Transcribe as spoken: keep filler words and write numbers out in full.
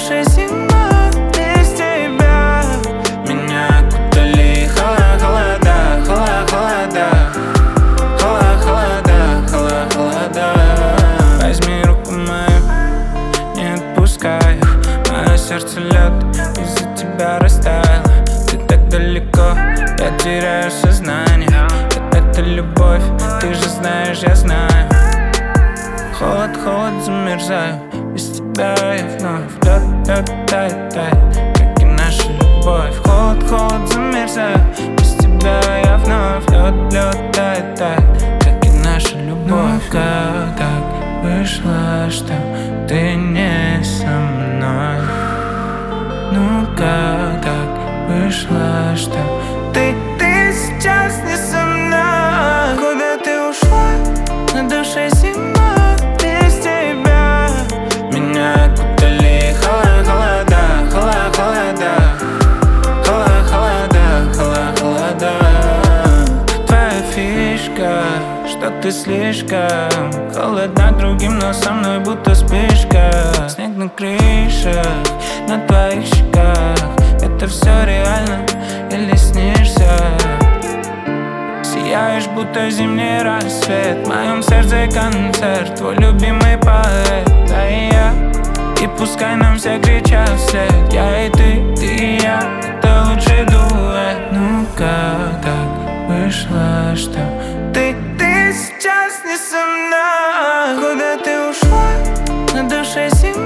душе зима без тебя. Меня окутали холода, холода, холода, холода, холода, холода, холода. Возьми руку мою, не отпускай. Мое сердце лед из-за тебя растаяло. Ты так далеко, я теряю сознание. Это любовь, ты же знаешь, я знаю. Холод, холод, замерзаю. Без тебя я вновь лед, лед, тает, тает, как и наша любовь. Холод, холод, замерзаю. Без тебя я вновь лед, лед, тает, тает, как и наша любовь. Ну как так вышло, что ты не со мной? Ну как так вышло, что ты, ты сейчас не со мной? Куда ты ушла? На душе зима без тебя. Меня окутали холода, холода, холода, холода, холода, холода. Твоя фишка, что ты слишком холодна другим, но со мной будто вспышка. Снег на крышах, на твоих щеках. Это все реально или снишься? Сияешь, будто зимний рассвет. В моем сердце концерт, твой любимый поэт, да и я. И пускай нам все кричат вслед. Я и ты, ты и я, это лучший дуэт. Ну как так вышло, что ты, ты сейчас не со мной? Куда ты ушла? На душе зима